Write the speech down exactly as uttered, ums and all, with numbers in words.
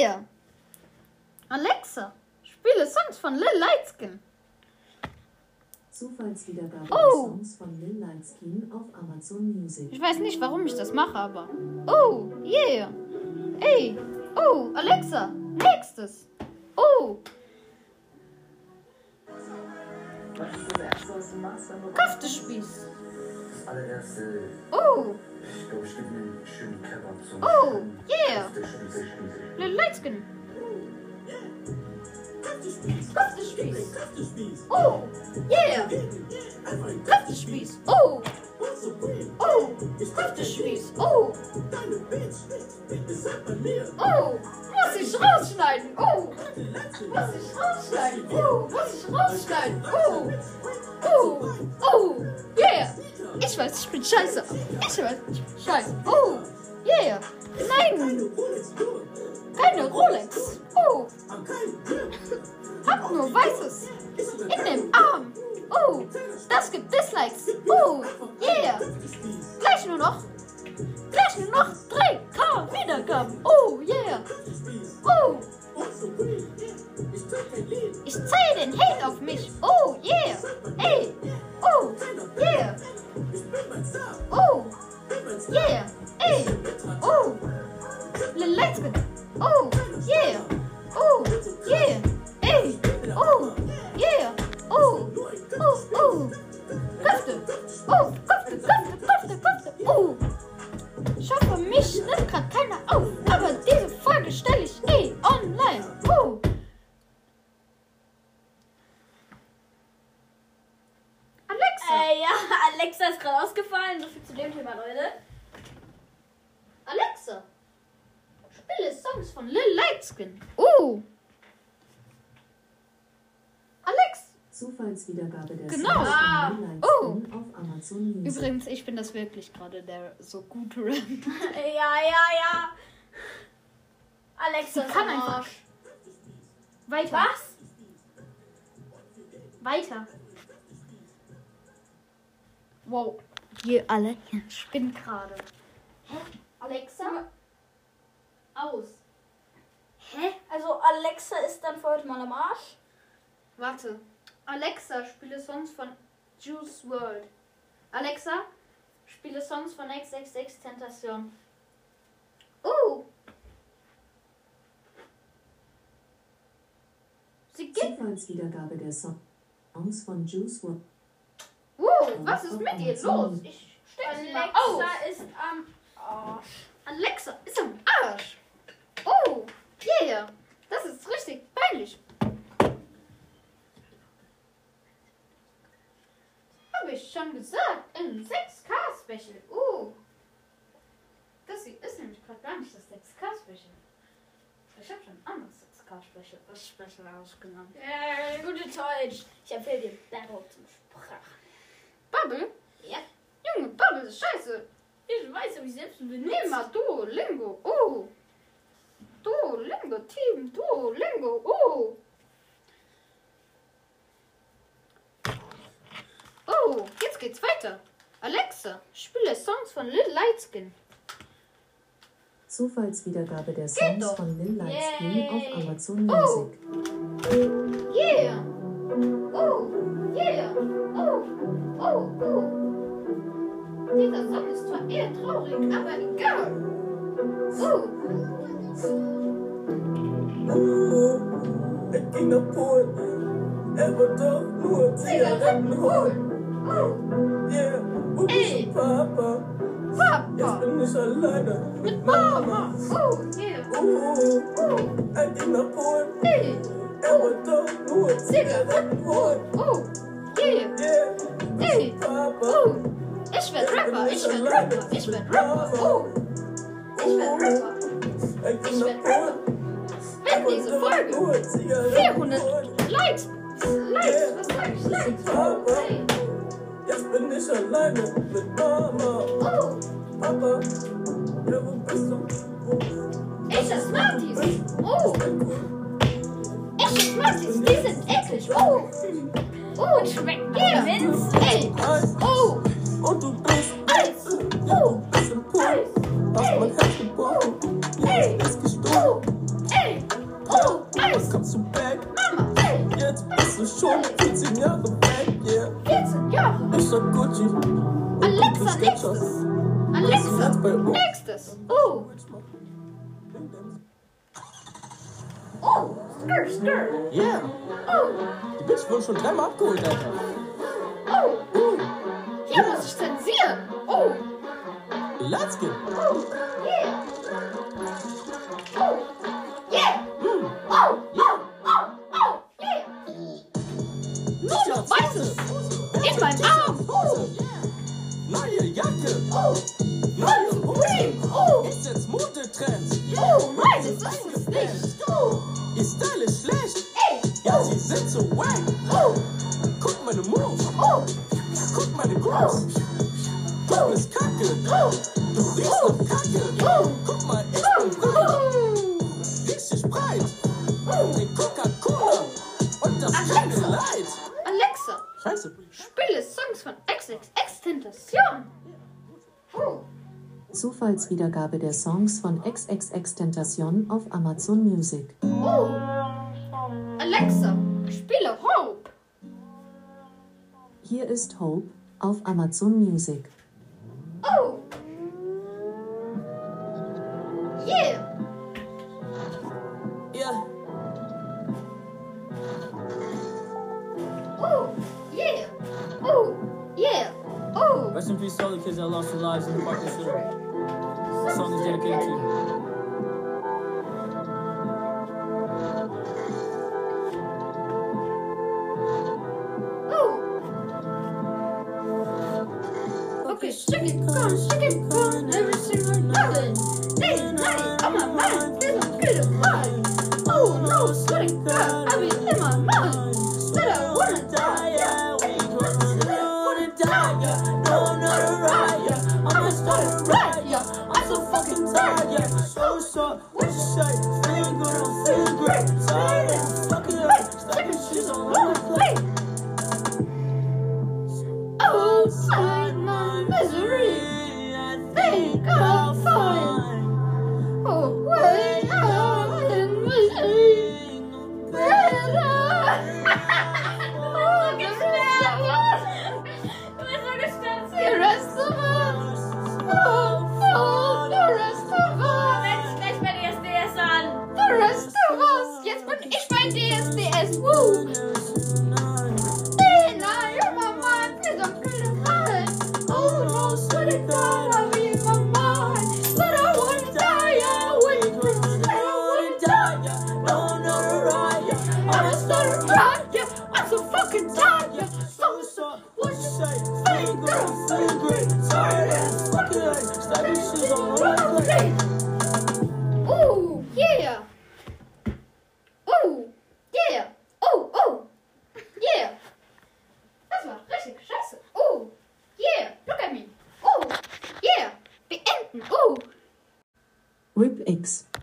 Yeah! Alexa, spiele Songs von Lil Lightskin. Zufallswiedergabe Oh. der Songs von Lil Lightskin auf Amazon Music. Ich weiß nicht, warum ich das mache, aber... Oh, yeah! Ey! Oh, Alexa! Nächstes! Oh! Was ist das Erste, was du machst, wenn du Kaftespieß! Das allererste, Oh! ich glaube, ich gebe mir einen schönen Kebab zum Oh, schönen yeah. Kaftespieß, Spieß. Lil Lightskin! Kaftespieß! Oh! Yeah! Kaftespieß! Oh! Oh! Kaftespieß! Oh! Oh! Muss ich rausschneiden! Oh! Muss ich rausschneiden! Oh! Muss ich rausschneiden! Oh! Oh! Oh! Yeah! Ich weiß, ich bin scheiße! Ich weiß, ich bin scheiße! Oh! Yeah! Nein! Keine Rolex! Oh! Hab nur Weißes in dem Arm! Oh! Das gibt Dislikes! Oh! Yeah! Gleich nur noch! Gleich nur noch drei K Wiedergaben! Oh! Yeah! Oh! Ich zähle den Hate auf mich! Oh! Yeah! Ey! Oh! Yeah! Oh! Yeah! Ey! Oh! Lil Lightskin! Oh! Yeah! Oh! Yeah! Ey! Oh! Yeah! Oh! Oh! Oh! Köfte! Oh! Köfte! Köfte! Köfte! Köfte! Oh! Ich hoffe, mich nimmt gerade keiner auf, aber diese Folge stelle ich eh online. Oh! Alexa! Äh, ja, Alexa ist gerade ausgefallen. So viel zu dem Thema, Leute. Alexa! Spiele Songs von Lil Lightskin. Oh! Alex! Zufallswiedergabe der Genau. Songs Ah. von Lil Lightskin Oh. auf Amazon Music. Übrigens, ich bin das wirklich gerade, der so gut rappt. Ja, ja, ja. Alexa Sie ist kann am einfach. Arsch. Weiter. Was? Weiter. Wow. Ihr alle hier spinnt gerade. Hä? Alexa? Aus. Hä? Also Alexa ist dann für heute mal am Arsch? Warte. Alexa, spiele Songs von Juice world. Alexa, spiele Songs von X X X Tentation. Oh! Sie gibt. Zufallswiedergabe der Songs von Juice world. Oh, was ist mit ihr los? Ich steck sie mal aus. Alexa ist am Arsch. Alexa ist am Arsch. Oh, yeah. Das ist richtig peinlich. Habe ich schon gesagt. Im sechs K Special. Oh. Das hier ist nämlich gerade gar nicht das sechs K Special. Ich habe schon ein anderes sechs K Special, Special ausgenommen. Äh, gute Deutsch. Ich empfehle dir Battle zum Sprachen. Bubble? Ja. Junge, Bubble ist scheiße. Ich weiß, ob ich selbst benutze. Nimm mal Duolingo. Oh. Duolingo, Team. Duolingo. Oh. Oh, jetzt geht's weiter. Alexa, spiele Songs von Lil Lightskin. Zufallswiedergabe der Geht Songs doch. von Lil Lightskin Yay. auf Amazon Oh. Music. Yeah. Oh, yeah. Oh, oh, oh. Dieser Song ist zwar eher traurig, aber egal. Oh. Er ging nach Polen, er wollte doch nur Zigaretten holen. Oh, Yeah, wo Ey. bist du, Papa? Jetzt Papa. bin ich alleine Mit Mama. Oh, yeah. Oh, Oh, er ging nach Polen, hey. er wollte doch nur Zigaretten holen. Oh, yeah. Yeah, wo Ey. bist du, Papa? Oh, ich werd Rapper, ich werd Rapper, ich werd Rapper. Oh, ich werd Rapper. Er ging Ich nach werd Polen, Rapper. er Wenn diese wollte doch Folge nur Zigaretten vierhundert holen. Likes, Likes, was sag ich, Likes? Oh, hey. Jetzt bin ich alleine mit Mama. Oh, Papa, ja, wo bist du? Wo ich esse Smarties. Oh, ich esse Smarties, die sind eklig. Oh, oh, und schmeckt yeah. Minz. Hey, oh, Und du bist Eis. Oh, bist im Pool. Eis. Hast mein Herz gebrochen. Ey. Jetzt ist gestohlen. Oh, ey, Skirt. Yeah. Oh, Die Bitch wurde schon dreimal abgeholt, Alter. oh, Uh, hier muss ich zensieren. Oh, let's go. oh, yeah. Oh, yeah. Mm. Oh, oh, oh, oh, yeah. Nur noch Weißes in meinen Arm. Oh, Neue Jacke. oh, Neue Supreme. Oh, Ich setz Modetrends. oh, nein, das ist es nicht. Oh, Ihr Style ist schlecht. ey, Ja, sie sind so wack. oh, Guck meine Moves. oh, Guck meine Grooves. Du bist kacke. oh, Du riechst nach Kacke. oh, Guck mal, ich bin breit. oh. Richtig breit. Trink Coca-Cola. Und das tut mir leid. Alexa, Scheiße. spiele Songs von X X X Tentation. Oh, Zufallswiedergabe der Songs von X X X Tentacion auf Amazon Music. oh. Alexa, spiele Hope. Hier ist Hope auf Amazon Music. Oh. Yeah. Ja. Oh, yeah. Oh, yeah. Oh. Rest in peace to all the kids that lost their lives in the fucking shooting. This song is dedicated to you. Okay, shake it, gone, shake it, gone, every single night. Day and night, on my mind, feels I'm good at mine. Oh no, swear to God, I be in my mind. Said I wanna die, yeah. Said I wanna die, yeah. No, not a riot, yeah. I'ma start a riot, yeah. I'm so fucking tired, yeah. So, so, what you say? Feeling good, I'm feeling great. Tired and fucking up. Stacking shit all over the place. Outside my misery, I think I'll find a way out in misery. The rest of us, oh, oh, the rest of us, Gleich bei D S D S an. the rest of us. Jetzt bin ich bei D S D S. Woo! Hey, now you're my mind, please don't feel the mind. Oh no, swear to God, I'll be in my mind. But I wanna die, yeah, wait, please. I wanna die, yeah, no, not a riot, yeah. I'ma start a riot, yeah. I'm so fucking tired, yeah. So, so, what you say? Feeling good, I'm feeling great. Tired and fucking up. Stacking shit all over the place. Ooh, yeah. Ooh, yeah. Oh, oh, yeah. Das war richtig scheiße. Oh, yeah. Look at me. Oh, yeah. Beenden. Oh. R I P X